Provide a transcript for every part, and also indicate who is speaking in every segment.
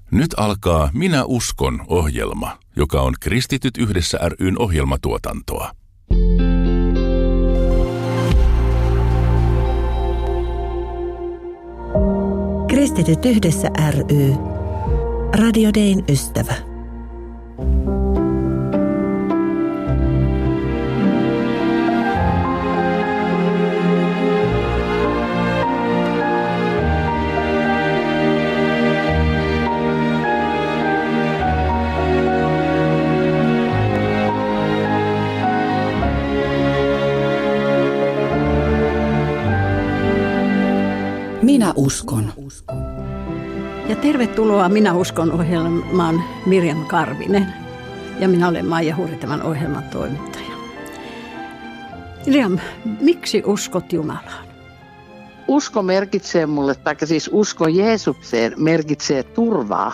Speaker 1: Nyt alkaa Minä uskon -ohjelma, joka on Kristityt yhdessä ry:n ohjelmatuotantoa.
Speaker 2: Kristityt yhdessä ry. Radio Dayn ystävä.
Speaker 3: Minä uskon.
Speaker 4: Ja tervetuloa Minä uskon -ohjelmaan Mirjam Karvinen. Ja minä olen Maija Huri, tämän ohjelman toimittaja. Mirjam, miksi uskot Jumalaan?
Speaker 5: Usko merkitsee mulle, tai siis usko Jeesukseen merkitsee turvaa.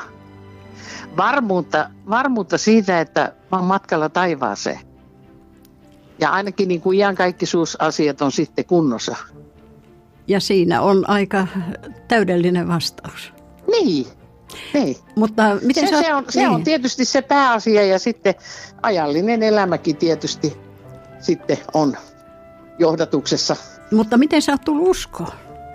Speaker 5: Varmuutta siitä, että mä oon matkalla taivaaseen. Ja ainakin niin kuin iankaikkisuusasiat on sitten kunnossa.
Speaker 4: Ja siinä on aika täydellinen vastaus.
Speaker 5: Niin.
Speaker 4: Mutta miten
Speaker 5: se on tietysti se pääasia, ja sitten ajallinen elämäkin tietysti sitten on johdatuksessa.
Speaker 4: Mutta miten sä oot tullut uskoon?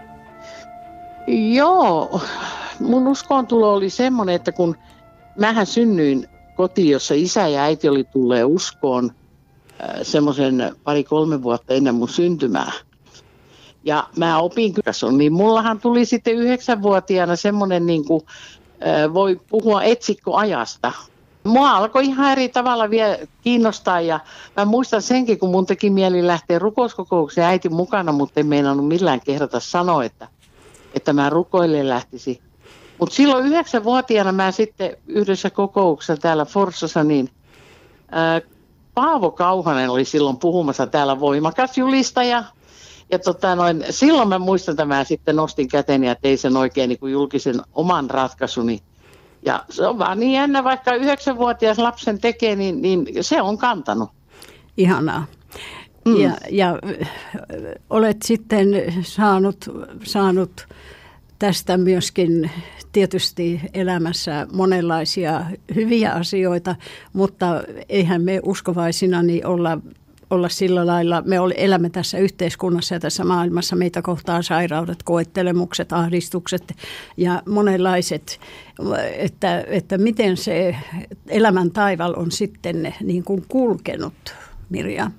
Speaker 5: Joo, mun uskoontulo oli semmoinen, että kun mähän synnyin kotiin, jossa isä ja äiti oli tulleet uskoon semmoisen 2-3 vuotta ennen mun syntymää. Ja mä opin kyllä, niin mullahan tuli sitten 9-vuotiaana semmoinen, niin kuin voi puhua etsikkoajasta. Mua alkoi ihan eri tavalla vielä kiinnostaa, ja mä muistan senkin, kun mun teki mieli lähteä rukouskokoukseen äiti mukana, mutta en meinannut millään kehdata sanoa, että mä rukoilleen lähtisin. Mutta silloin 9-vuotiaana mä sitten yhdessä kokouksessa täällä Forssassa, niin Paavo Kauhanen oli silloin puhumassa täällä, voimakas julistaja. Ja silloin mä muistan, että mä sitten nostin käteni ja tein sen oikein niin kuin julkisen oman ratkaisuni. Ja se on vaan niin jännä, vaikka 9-vuotias lapsen tekee, niin se on kantanut.
Speaker 4: Ihanaa. Ja olet sitten saanut tästä myöskin tietysti elämässä monenlaisia hyviä asioita, mutta eihän me uskovaisina niin olla sillä lailla, me elämme tässä yhteiskunnassa ja tässä maailmassa, meitä kohtaa sairaudet, koettelemukset, ahdistukset ja monenlaiset, että miten se elämän taival on sitten niin kuin kulkenut, Mirjam?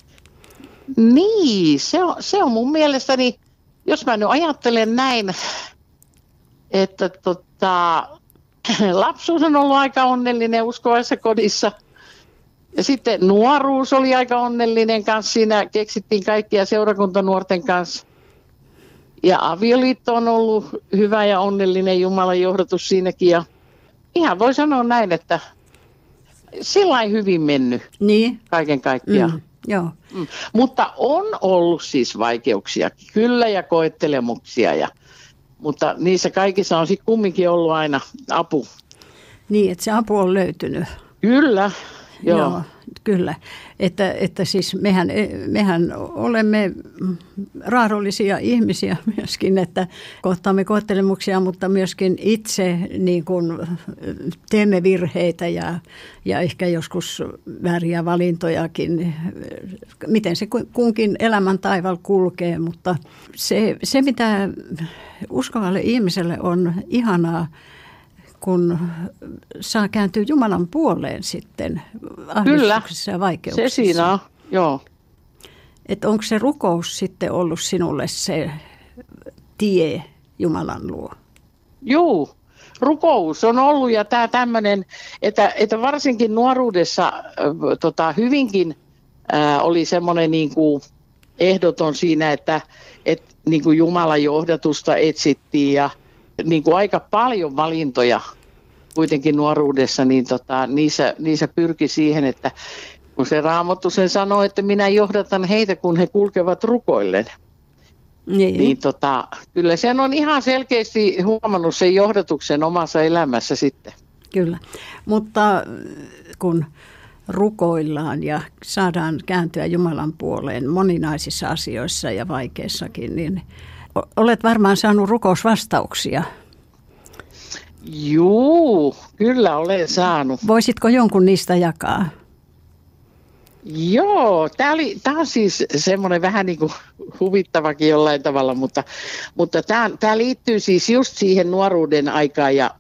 Speaker 5: Niin, se on mun mielestäni, jos mä nyt ajattelen näin, että lapsuus on ollut aika onnellinen uskovaisessa kodissa. Ja sitten nuoruus oli aika onnellinen kanssa. Siinä keksittiin kaikkia seurakuntanuorten kanssa. Ja avioliitto on ollut hyvä ja onnellinen, Jumalan johdatus siinäkin. Ja ihan voi sanoa näin, että sillain hyvin mennyt kaiken kaikkiaan.
Speaker 4: Joo.
Speaker 5: Mutta on ollut siis vaikeuksia, kyllä, ja koettelemuksia. Mutta niissä kaikissa on sitten kumminkin ollut aina apu.
Speaker 4: Niin, että se apu on löytynyt.
Speaker 5: Kyllä.
Speaker 4: Joo, kyllä. Että siis mehän olemme raadollisia ihmisiä myöskin, että kohtaamme koettelemuksia, mutta myöskin itse niin kuin teemme virheitä ja ehkä joskus vääriä valintojakin, miten se kunkin elämän taival kulkee, mutta se mitä uskovalle ihmiselle on ihanaa, kun saa kääntyä Jumalan puoleen sitten ahdistuksissa ja vaikeuksissa.
Speaker 5: Se siinä on, joo.
Speaker 4: Että onko se rukous sitten ollut sinulle se tie Jumalan luo?
Speaker 5: Joo, rukous on ollut, ja tämä tämmöinen, että varsinkin nuoruudessa hyvinkin oli semmoinen niin kuin ehdoton siinä, että niin kuin Jumalan johdatusta etsittiin ja niin kuin aika paljon valintoja kuitenkin nuoruudessa, niin niissä pyrki siihen, että kun se Raamattu sen sanoo, että minä johdatan heitä, kun he kulkevat rukoillen. Niin kyllä sen on ihan selkeästi huomannut sen johdatuksen omassa elämässä sitten.
Speaker 4: Kyllä, mutta kun rukoillaan ja saadaan kääntyä Jumalan puoleen moninaisissa asioissa ja vaikeissakin, niin olet varmaan saanut rukousvastauksia.
Speaker 5: Juu, Kyllä olen saanut.
Speaker 4: Voisitko jonkun niistä jakaa?
Speaker 5: Joo, tämä on siis semmoinen vähän niin kuin huvittavakin jollain tavalla, mutta tämä liittyy siis just siihen nuoruuden aikaan ja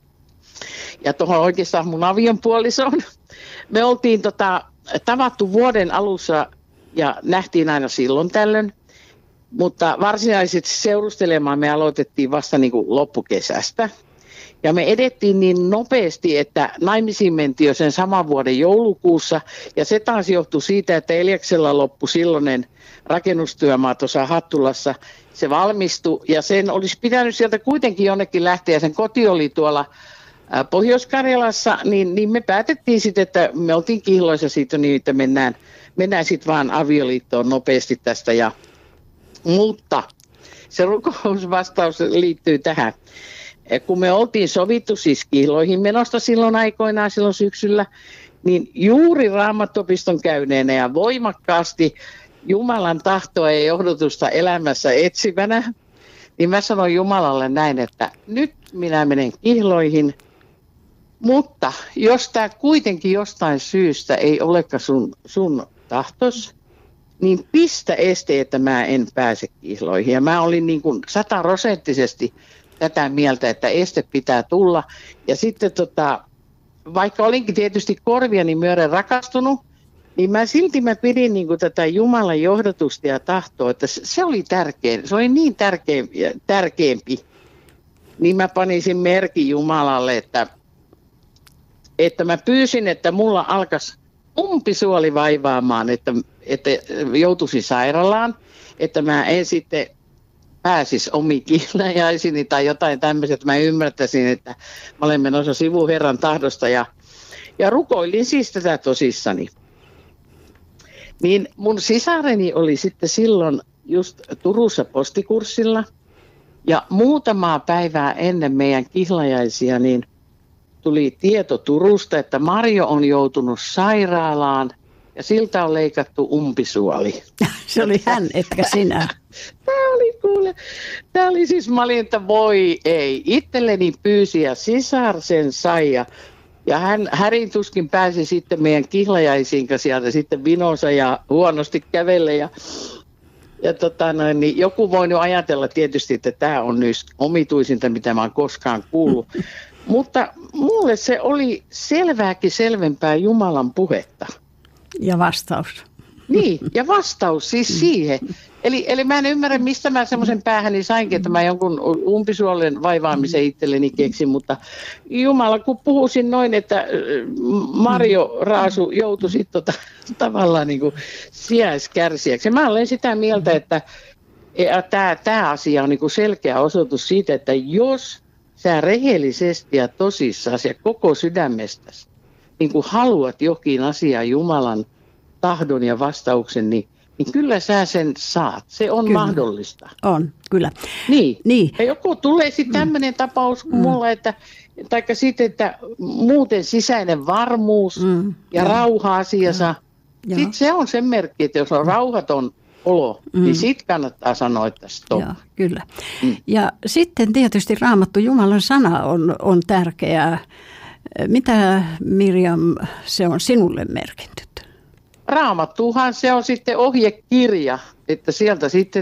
Speaker 5: tuohon oikeastaan mun avionpuolisoon. Me oltiin tavattu vuoden alussa ja nähtiin aina silloin tällöin, mutta varsinaisesti seurustelemaan me aloitettiin vasta niin kuin loppukesästä. Ja me edettiin niin nopeasti, että naimisiin mentiin jo sen saman vuoden joulukuussa. Ja se taas johtui siitä, että Eliaksella loppui silloinen rakennustyömaa tuossa Hattulassa. Se valmistui ja sen olisi pitänyt sieltä kuitenkin jonnekin lähteä. Sen koti oli tuolla Pohjois-Karjalassa, niin me päätettiin sitten, että me oltiin kihloissa siitä niin, että mennään sitten vaan avioliittoon nopeasti tästä. Mutta se rukousvastaus liittyy tähän. Kun me oltiin sovittu siis kihloihin menosta silloin aikoinaan, silloin syksyllä, niin juuri Raamattuopiston käyneenä ja voimakkaasti Jumalan tahtoa ja johdotusta elämässä etsivänä, niin mä sanoin Jumalalle näin, että nyt minä menen kihloihin, mutta jos tämä kuitenkin jostain syystä ei olekaan sun tahtos, niin pistä este, että mä en pääse kihloihin. Ja mä olin niin kuin 100% tätä mieltä, että este pitää tulla. Ja sitten vaikka olinkin tietysti korviani myöden rakastunut, niin mä pidin niin kuin tätä Jumalan johdatusta ja tahtoa, että se oli tärkein. Se oli niin tärkeämpi. Niin mä panin sen merkin Jumalalle, että mä pyysin, että mulla alkaisi umpisuoli vaivaamaan, että joutuisin sairaalaan, että mä en sitten pääsis omiin kihlajaisini tai jotain tämmöistä, että mä ymmärtäisin, että mä olen menossa sivu Herran tahdosta ja rukoilin siis tätä tosissani. Niin mun sisareni oli sitten silloin just Turussa postikurssilla ja muutamaa päivää ennen meidän kihlajaisia niin tuli tieto Turusta, että Marjo on joutunut sairaalaan ja siltä on leikattu umpisuoli.
Speaker 4: Se oli hän, etkä sinä.
Speaker 5: Tämä oli siis, mä olin, että voi ei. Itselleni pyysi ja sisar sen sai ja hän härin tuskin pääsi sitten meidän kihlajaisiin sieltä sitten vinonsa ja huonosti kävelle niin joku voinut ajatella tietysti, että tämä on nyt omituisinta, mitä mä oon koskaan kuullut. Mutta mulle se oli selvempää Jumalan puhetta.
Speaker 4: Ja vastaus.
Speaker 5: Niin, ja vastaus siis siihen. Eli mä en ymmärrä, mistä mä semmoisen päähäni sainkin, että mä jonkun umpisuolen vaivaamisen itselleni keksin, mutta Jumala, kun puhuisin noin, että Marjo Raasu joutui sitten tavallaan niin kuin sijaiskärsiäksi. Mä olen sitä mieltä, että tämä asia on niin kuin selkeä osoitus siitä, että jos sä rehellisesti ja tosissaan ja koko sydämestäsi niin kuin haluat jokin asiaa Jumalan tahdon ja vastauksen, niin kyllä sä sen saat. Se on kyllä mahdollista.
Speaker 4: On, kyllä.
Speaker 5: Niin. Ja joku tulee sitten tämmöinen tapaus kuin mulla, taikka sitten, että muuten sisäinen varmuus ja rauha asiassa. Sitten se on sen merkki, että jos on rauhaton olo, niin sitten kannattaa sanoa, että stop.
Speaker 4: Joo, kyllä. Ja sitten tietysti Raamattu Jumalan sana on tärkeää. Mitä, Mirjam, se on sinulle merkinnyt?
Speaker 5: Raamattuhan se on sitten ohjekirja, että sieltä sitten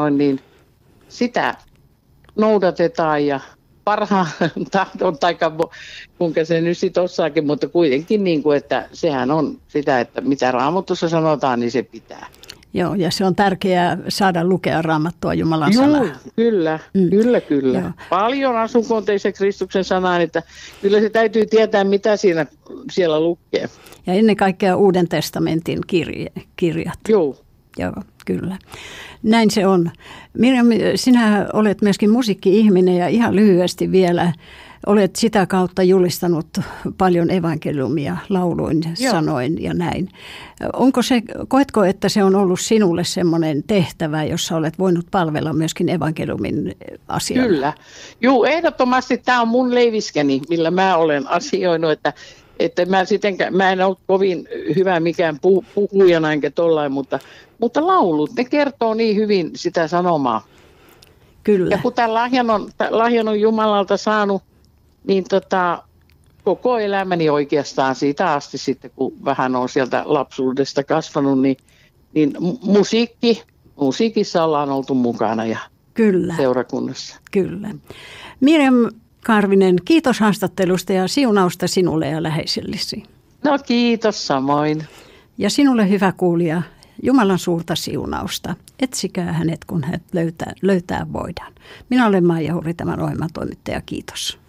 Speaker 5: sitä noudatetaan ja parhaan tahdon, tai kuinka se nyt sitten osaakin, mutta kuitenkin niin kuin, että sehän on sitä, että mitä Raamatussa sanotaan, niin se pitää.
Speaker 4: Joo, ja se on tärkeää saada lukea Raamattua Jumalan sanaa.
Speaker 5: Joo, kyllä. Joo. Paljon asunkonteissa Kristuksen sanaan, että kyllä se täytyy tietää, mitä siellä lukee.
Speaker 4: Ja ennen kaikkea Uuden testamentin kirjat.
Speaker 5: Joo,
Speaker 4: kyllä. Näin se on. Mirjam, sinä olet myöskin musiikki-ihminen ja ihan lyhyesti vielä olet sitä kautta julistanut paljon evankeliumia lauluin, sanoin ja näin. Koetko, että se on ollut sinulle semmoinen tehtävä, jossa olet voinut palvella myöskin evankeliumin asioilla?
Speaker 5: Kyllä. Joo, ehdottomasti tämä on mun leiviskäni, millä mä olen asioinut, että mä en ole kovin hyvä mikään puhujana enkä tollain, mutta laulut, ne kertoo niin hyvin sitä sanomaa.
Speaker 4: Kyllä.
Speaker 5: Ja kun tämän lahjan on Jumalalta saanut, niin koko elämäni oikeastaan siitä asti sitten, kun vähän on sieltä lapsuudesta kasvanut, niin musiikissa ollaan oltu mukana ja
Speaker 4: Kyllä.
Speaker 5: seurakunnassa.
Speaker 4: Kyllä. Mirjam Karvinen, kiitos haastattelusta ja siunausta sinulle ja läheisillesi.
Speaker 5: No kiitos samoin.
Speaker 4: Ja sinulle hyvä kuulija, Jumalan suurta siunausta. Etsikää hänet, kun hän löytää voidaan. Minä olen Maija Hurri, tämän ohjelman toimittaja. Kiitos.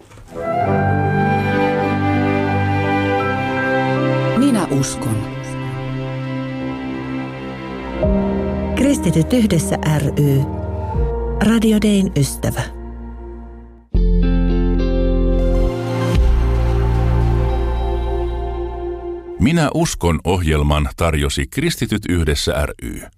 Speaker 3: Minä uskon.
Speaker 2: Kristityt yhdessä ry. Radio Dayn ystävä.
Speaker 1: Minä uskon -ohjelman tarjosi Kristityt yhdessä ry.